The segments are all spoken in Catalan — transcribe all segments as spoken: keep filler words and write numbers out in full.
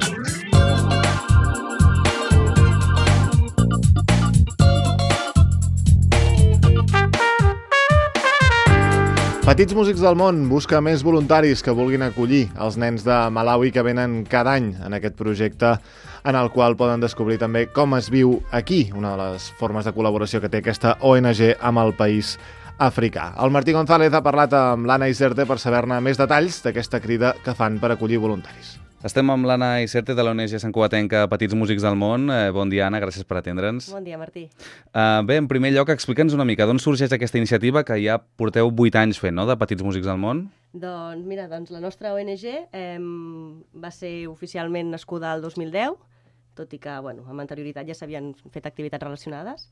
Petits Músics del Món busca més voluntaris que vulguin acollir els nens de Malawi que venen cada any en aquest projecte, en el qual poden descobrir també com es viu aquí, una de les formes de col·laboració que té aquesta O N G amb el país africà. El Martí González ha parlat amb l'Anna Iserte per saber-ne més detalls d'aquesta crida que fan per acollir voluntaris. Estem amb l'Anna Iserte de l'O N G Santcugatenca Petits Músics del Món. Eh, bon dia, Anna, gràcies per atendre'ns. Bon dia, Martí. Uh, bé, en primer lloc, explica'ns una mica d'on sorgeix aquesta iniciativa que ja porteu vuit anys fent, no?, de Petits Músics del Món. Doncs mira, doncs la nostra O N G eh, va ser oficialment nascuda el dos mil deu, tot i que, bueno, amb anterioritat ja s'havien fet activitats relacionades.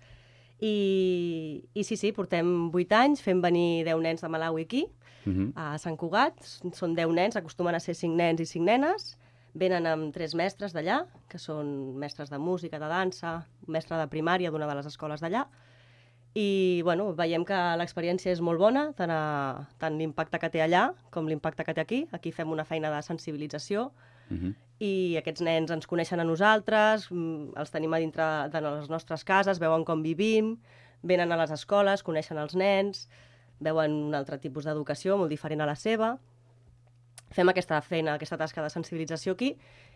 I, i sí, sí, portem vuit anys fent venir deu nens de Malawi aquí, Uh-huh. a Sant Cugat. Són deu nens, acostumen a ser cinc nens i cinc nenes. Venen amb tres mestres d'allà, que són mestres de música, de dansa, mestre de primària d'una de les escoles d'allà. I bueno, veiem que l'experiència és molt bona, tant, a, tant l'impacte que té allà com l'impacte que té aquí. Aquí fem una feina de sensibilització. Uh-huh. I aquests nens ens coneixen a nosaltres, els tenim a dintre de les nostres cases, veuen com vivim, venen a les escoles, coneixen els nens, veuen un altre tipus d'educació molt diferent a la seva. Fem aquesta feina, aquesta tasca de sensibilització aquí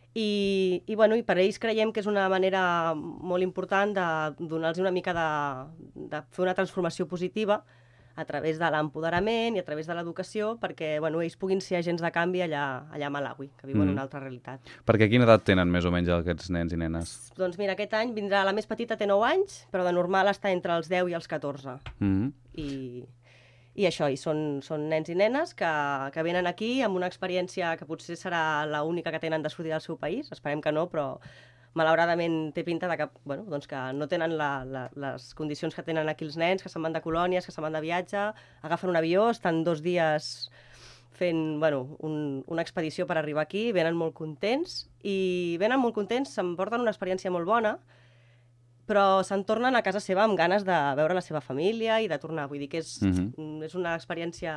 i, i, bueno, i per ells creiem que és una manera molt important de donar-los una mica de, de fer una transformació positiva a través de l'empoderament i a través de l'educació perquè, bueno, ells puguin ser agents de canvi allà, allà a Malawi, que viuen mm. una altra realitat. Perquè quina edat tenen més o menys aquests nens i nenes? Doncs mira, aquest any vindrà, la més petita té nou anys, però de normal està entre els deu i els catorze. Mm. I... I això, i són, són nens i nenes que, que venen aquí amb una experiència que potser serà l'única que tenen de sortir del seu país, esperem que no, però malauradament té pinta de que, bueno, doncs que no tenen la, la, les condicions que tenen aquí els nens, que se'n van de colònies, que se'n van de viatge, agafen un avió, estan dos dies fent, bueno, un, una expedició per arribar aquí, venen molt contents, i venen molt contents, se'n porten una experiència molt bona, però se'n tornen a casa seva amb ganes de veure la seva família i de tornar. Vull dir que és, uh-huh. és una experiència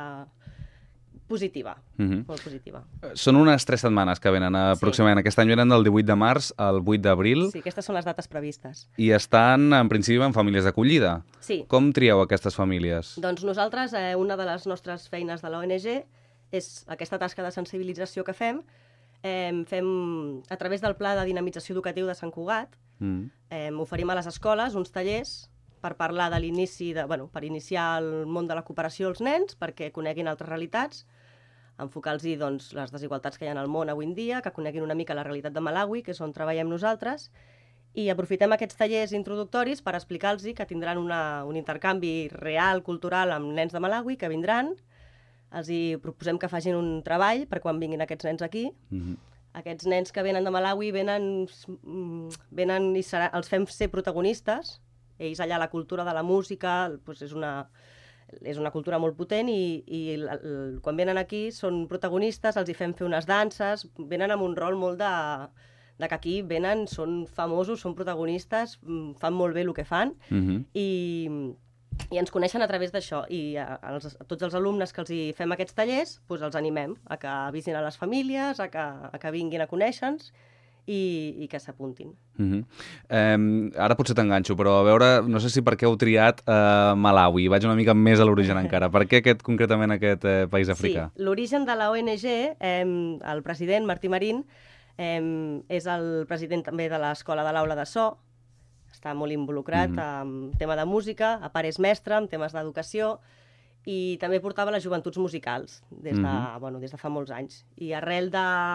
positiva, uh-huh. molt positiva. Són unes tres setmanes que venen, aproximadament. Sí. Aquest any venen del divuit de març al vuit d'abril. Sí, aquestes són les dates previstes. I estan, en principi, en famílies d'acollida. Sí. Com trieu aquestes famílies? Doncs nosaltres, eh, una de les nostres feines de l'O N G és aquesta tasca de sensibilització que fem, Eh, fem a través del Pla de Dinamització Educatiu de Sant Cugat, mm. eh, oferim a les escoles uns tallers per parlar de l'inici, de, bueno, per iniciar el món de la cooperació als nens, perquè coneguin altres realitats, enfocar-los doncs, les desigualtats que hi ha al món avui en dia, que coneguin una mica la realitat de Malawi, que és on treballem nosaltres, i aprofitem aquests tallers introductoris per explicar-los que tindran una, un intercanvi real, cultural, amb nens de Malawi, que vindran. Els hi proposem que facin un treball per quan vinguin aquests nens aquí. Mm-hmm. Aquests nens que venen de Malawi venen, venen i serà, els fem ser protagonistes. Ells allà la cultura de la música doncs és, una, és una cultura molt potent i, i el, el, quan venen aquí són protagonistes, els hi fem fer unes danses, venen amb un rol molt de, de que aquí venen, són famosos, són protagonistes, fan molt bé el que fan. Mm-hmm. i... I ens coneixen a través d'això. I a, els, a tots els alumnes que els hi fem aquests tallers, doncs els animem a que visitin a les famílies, a que, a que vinguin a conèixer-nos i, i que s'apuntin. Uh-huh. eh, ara potser t'enganxo, però a veure, no sé si per què heu triat eh, Malawi. Vaig una mica més a l'origen encara. Per què aquest, concretament aquest eh, país africà? Sí, l'origen de la O N G, eh, el president Martí Marín, eh, és el president també de l'Escola de l'Aula de So, està molt involucrat mm-hmm. en tema de música, a part és mestre, en temes d'educació, i també portava les joventuts musicals des de, mm-hmm. bueno, des de fa molts anys. I arrel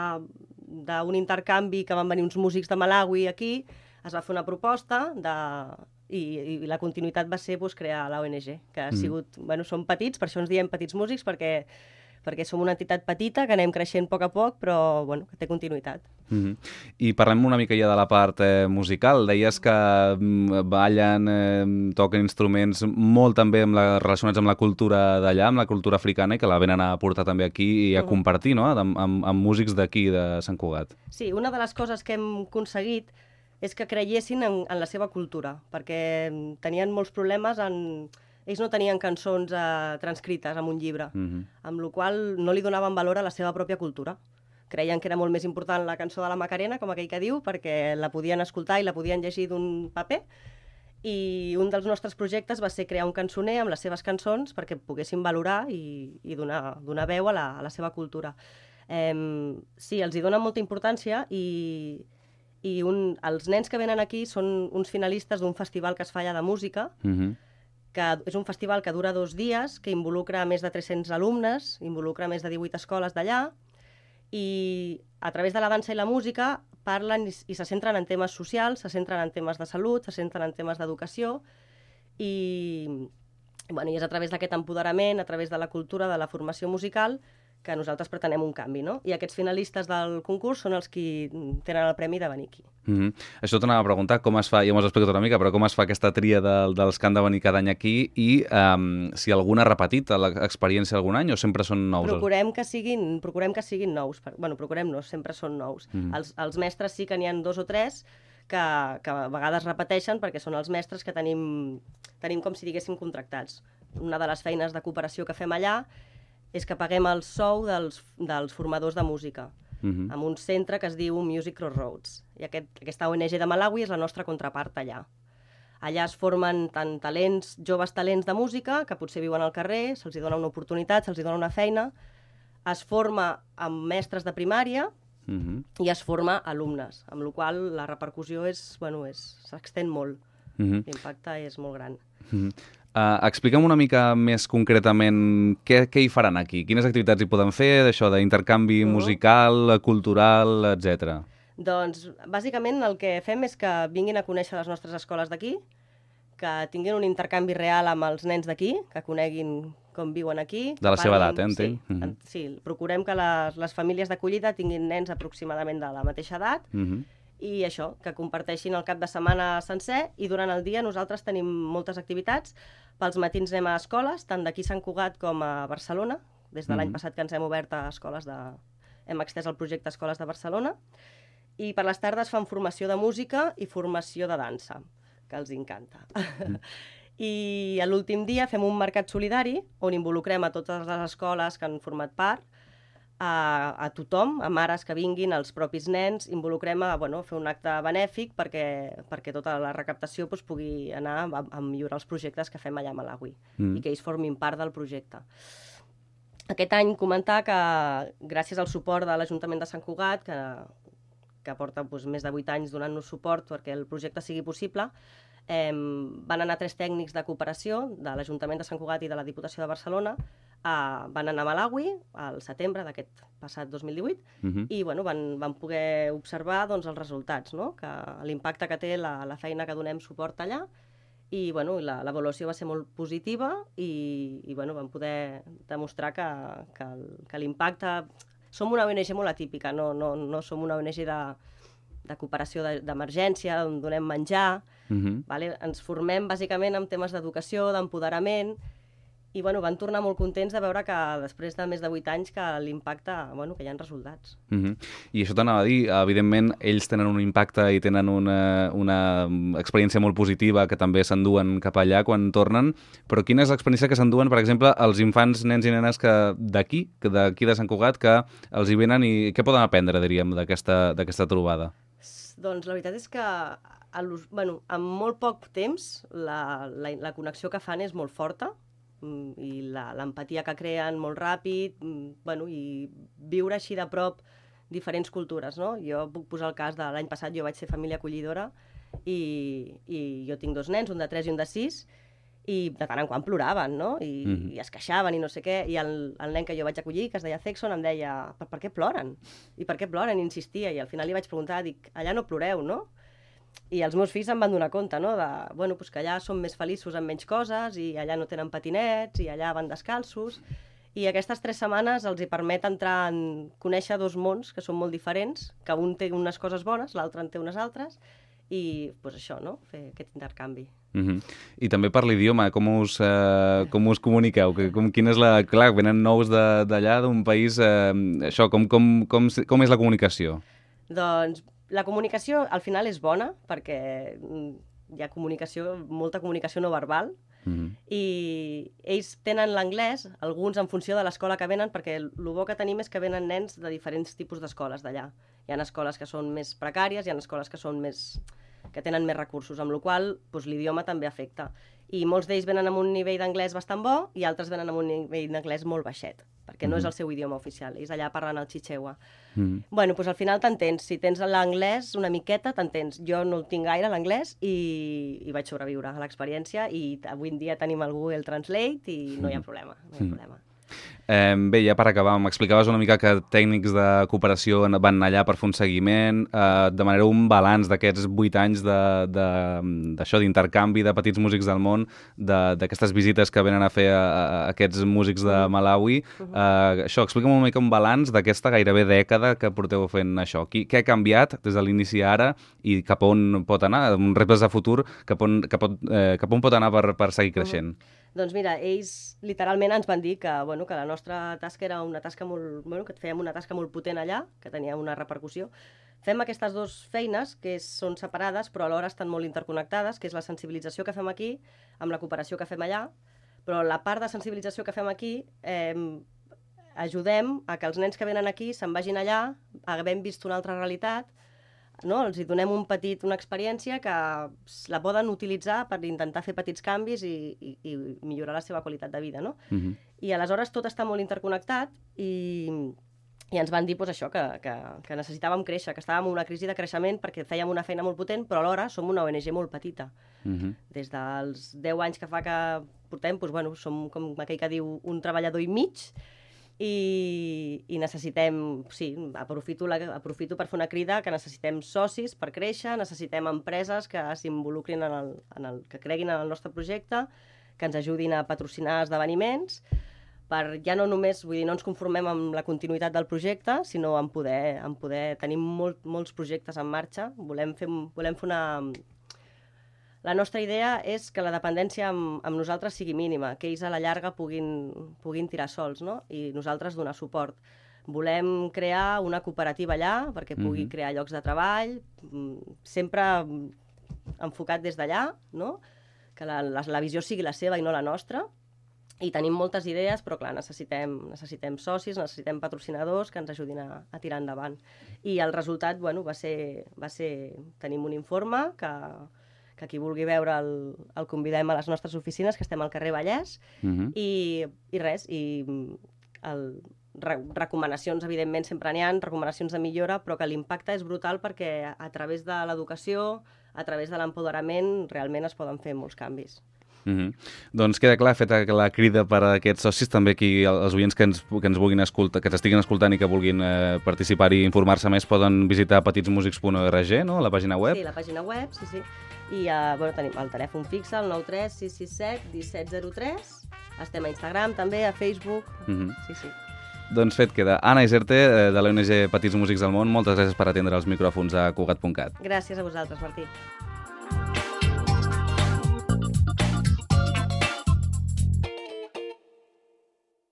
d'un intercanvi que van venir uns músics de Malawi aquí, es va fer una proposta de, i, i la continuïtat va ser doncs, crear la O N G, que ha mm-hmm. sigut, bueno, som petits, per això ens diem Petits Músics, perquè perquè som una entitat petita, que anem creixent a poc a poc, però bueno, que té continuïtat. Mm-hmm. I parlem una mica ja de la part eh, musical. Deies que mm, ballen, eh, toquen instruments molt també amb la, relacionats amb la cultura d'allà, amb la cultura africana, i que la venen a portar també aquí i a uh-huh. compartir, no?, amb, amb, amb músics d'aquí, de Sant Cugat. Sí, una de les coses que hem aconseguit és que creiessin en, en la seva cultura, perquè tenien molts problemes en... Ells no tenien cançons eh, transcrites en un llibre, mm-hmm. amb la qual no li donaven valor a la seva pròpia cultura. creien que era molt més important la cançó de la Macarena, com aquell que diu, perquè la podien escoltar i la podien llegir d'un paper, i un dels nostres projectes va ser crear un cançoner amb les seves cançons perquè poguessin valorar i, i donar, donar veu a la, a la seva cultura. Eh, sí, els hi donen molta importància i, i un, els nens que venen aquí són uns finalistes d'un festival que es fa allà de música, Mm-hmm. que és un festival que dura dos dies, que involucra més de tres-cents alumnes, involucra més de divuit escoles d'allà, i a través de la dansa i la música parlen i, i se centren en temes socials, se centren en temes de salut, se centren en temes d'educació, i, bueno, i és a través d'aquest empoderament, a través de la cultura, de la formació musical, que nosaltres pretenem un canvi, no? I aquests finalistes del concurs són els qui tenen el premi de venir aquí. Mm-hmm. Això t'anava a preguntar, com es fa, ja m'ho has explicat una mica, però com es fa aquesta tria de, dels que han de venir cada any aquí i um, si algun ha repetit l'experiència algun any o sempre són nous? Procurem que siguin, procurem que siguin nous. Bueno, procurem no, sempre són nous. Mm-hmm. els, els mestres sí que n'hi ha dos o tres que, que a vegades repeteixen perquè són els mestres que tenim, tenim com si diguéssim contractats. Una de les feines de cooperació que fem allà és que paguem el sou dels, dels formadors de música, mm-hmm. amb un centre que es diu Music Crossroads. I aquest, aquesta O N G de Malawi és la nostra contrapart allà. Allà es formen tant talents, joves talents de música, que potser viuen al carrer, se'ls dona una oportunitat, se'ls dona una feina, es forma amb mestres de primària, mm-hmm. i es forma alumnes, amb la qual la repercussió és, bueno, és, s'extén molt. Mm-hmm. L'impacte és molt gran. Mm-hmm. Uh, explica'm una mica més concretament què, què hi faran aquí, quines activitats hi poden fer, d'això d'intercanvi uh-huh. musical, cultural, etcètera. Doncs, bàsicament, el que fem és que vinguin a conèixer les nostres escoles d'aquí, que tinguin un intercanvi real amb els nens d'aquí, que coneguin com viuen aquí. De la parlin... seva edat, eh, entenc? Sí, uh-huh. sí, procurem que les, les famílies d'acollida tinguin nens aproximadament de la mateixa edat, uh-huh. i això, que comparteixin el cap de setmana sencer, i durant el dia nosaltres tenim moltes activitats. Pels matins anem a escoles, tant d'aquí Sant Cugat com a Barcelona. Des de l'any mm. passat que ens hem obert a escoles de... hem extès el projecte a Escoles de Barcelona. I per les tardes fan formació de música i formació de dansa, que els encanta. Mm. I a l'últim dia fem un mercat solidari, on involucrem a totes les escoles que han format part, A, a tothom, a mares que vinguin, als propis nens, involucrem a, bueno, fer un acte benèfic perquè, perquè tota la recaptació doncs, pugui anar a, a millorar els projectes que fem allà a Malawi mm. i que ells formin part del projecte. Aquest any comentar que gràcies al suport de l'Ajuntament de Sant Cugat, que, que porta doncs, més de vuit anys donant-nos suport perquè el projecte sigui possible, eh, van anar tres tècnics de cooperació de l'Ajuntament de Sant Cugat i de la Diputació de Barcelona. Uh, van anar a Malawi al setembre d'aquest passat dos mil divuit uh-huh. i bueno, van, van poder observar doncs, els resultats, no? Que l'impacte que té la, la feina que donem suport allà i bueno, l'avaluació va ser molt positiva i, i bueno, van poder demostrar que, que, que l'impacte... Som una O N G molt atípica, no, no, no som una O N G de, de cooperació d'emergència, on donem menjar, uh-huh. vale? Ens formem bàsicament en temes d'educació, d'empoderament. I bueno, van tornar molt contents de veure que després de més de vuit anys que l'impacte, bueno, que hi ha resultats. Uh-huh. I això t'anava a dir, evidentment ells tenen un impacte i tenen una, una experiència molt positiva que també s'enduen cap allà quan tornen, però quina és l'experiència que s'enduen, per exemple, els infants, nens i nenes que d'aquí, d'aquí de Sant Cugat, que els hi venen i què poden aprendre, diríem, d'aquesta d'aquesta trobada? Doncs la veritat és que a bueno, en molt poc temps la, la, la connexió que fan és molt forta, i l'empatia que creen molt ràpid, bueno, i viure així de prop diferents cultures, no? Jo puc posar el cas de l'any passat, jo vaig ser família acollidora i, i jo tinc dos nens, un de tres i un de sis, i de tant en quant ploraven, no? I, mm-hmm. i es queixaven i no sé què, i el, el nen que jo vaig acollir, que es deia Sexton, em deia, per, per què ploren? I per què ploren? I insistia, i al final li vaig preguntar, dic, allà no ploreu, no? I els meus fills em van donar compte, no? De, bueno, pues que allà són més feliços amb menys coses, i allà no tenen patinets, i allà van descalços. I aquestes tres setmanes els hi permet entrar en conèixer dos mons que són molt diferents, que un té unes coses bones, l'altre en té unes altres, i pues això, no? Fer aquest intercanvi. Uh-huh. I també per l'idioma, com us, uh, com us comuniqueu? Com, quina és la... Clar, venen nous d'allà, d'un país... Uh, això, com, com, com, com és la comunicació? Doncs la comunicació al final és bona perquè hi ha comunicació, molta comunicació no verbal, Mm-hmm. I ells tenen l'anglès, alguns en funció de l'escola que venen, perquè el bo que tenim és que venen nens de diferents tipus d'escoles d'allà. Hi ha escoles que són més precàries, hi ha escoles que són més que tenen més recursos, amb la qual cosa doncs, l'idioma també afecta. I molts d'ells venen amb un nivell d'anglès bastant bo i altres venen amb un nivell d'anglès molt baixet, perquè mm-hmm. no és el seu idioma oficial, ells allà parlen el chichewa. Mm-hmm. Bueno, doncs al final t'entens, si tens l'anglès una miqueta, t'entens. Jo no el tinc gaire, l'anglès, i, i vaig sobreviure a l'experiència, i avui en dia tenim el Google Translate i no hi ha problema, no hi ha problema. Eh, bé, ja per acabar, m'explicaves una mica que tècnics de cooperació van allà per fer un seguiment, eh, demanareu un balanç d'aquests vuit anys d'això, d'intercanvi de petits músics del món, d'aquestes visites que venen a fer a, a aquests músics de Malawi. Eh, això, explica'm una mica un balanç d'aquesta gairebé dècada que porteu fent això. Qui, què ha canviat des de l'inici a ara i cap on pot anar? Un reptes de futur, cap on, cap on, eh, cap on pot anar per, per seguir creixent? Uh-huh. Doncs mira, ells literalment ens van dir que, bueno, que la nostra tasca era una tasca molt... Bueno, que fèiem una tasca molt potent allà, que tenia una repercussió. Fem aquestes dues feines, que són separades, però alhora estan molt interconnectades, que és la sensibilització que fem aquí, amb la cooperació que fem allà, però la part de sensibilització que fem aquí, eh, ajudem a que els nens que venen aquí se'n vagin allà, havent vist una altra realitat, no? Els hi donem un petit, una experiència que la poden utilitzar per intentar fer petits canvis i, i, i millorar la seva qualitat de vida, no? Mm-hmm. I aleshores tot està molt interconnectat i, i ens van dir pues, això, que, que, que necessitàvem créixer, que estàvem en una crisi de creixement perquè fèiem una feina molt potent, però alhora som una O N G molt petita. Mm-hmm. Des dels deu anys que fa que portem, doncs, bueno, som, com aquell que diu, un treballador i mig, I, i necessitem, sí, aprofito, la, aprofito per fer una crida que necessitem socis per créixer, necessitem empreses que s'involucrin en el, en el, que creguin en el nostre projecte, que ens ajudin a patrocinar esdeveniments, per ja no només, vull dir, no ens conformem amb la continuïtat del projecte, sinó en poder, en poder tenir molt, molts projectes en marxa. Volem fer, volem fer una... La nostra idea és que la dependència amb, amb nosaltres sigui mínima, que ells a la llarga puguin, puguin tirar sols, no? I nosaltres donar suport. Volem crear una cooperativa allà perquè pugui mm-hmm. crear llocs de treball, sempre enfocat des d'allà, no? Que la, la, la visió sigui la seva i no la nostra. I tenim moltes idees, però clar, necessitem, necessitem socis, necessitem patrocinadors que ens ajudin a, a tirar endavant. I el resultat, bueno, va ser, va ser... Tenim un informe que... que qui vulgui veure el, el convidem a les nostres oficines, que estem al carrer Vallès, uh-huh. i, i res, i el, re, recomanacions, evidentment, sempre n'hi ha, recomanacions de millora, però que l'impacte és brutal perquè a través de l'educació, a través de l'empoderament, realment es poden fer molts canvis. Mm-hmm. Doncs queda clar, feta la crida per a aquests socis, també aquí els oients que ens, que ens vulguin escoltar, que t'estiguin escoltant i que vulguin eh, participar i informar-se més poden visitar petitsmusics punt org, no? La pàgina web. Sí, la pàgina web, sí, sí. I uh, bueno, tenim el telèfon fixe, el nou tres sis sis set un set zero tres. Estem a Instagram també, a Facebook. Mm-hmm. Sí, sí. Doncs fet queda. Anna Iserte, de l'O N G Petits Músics del Món, moltes gràcies per atendre els micròfons a Cugat punt cat. Gràcies a vosaltres, Martí.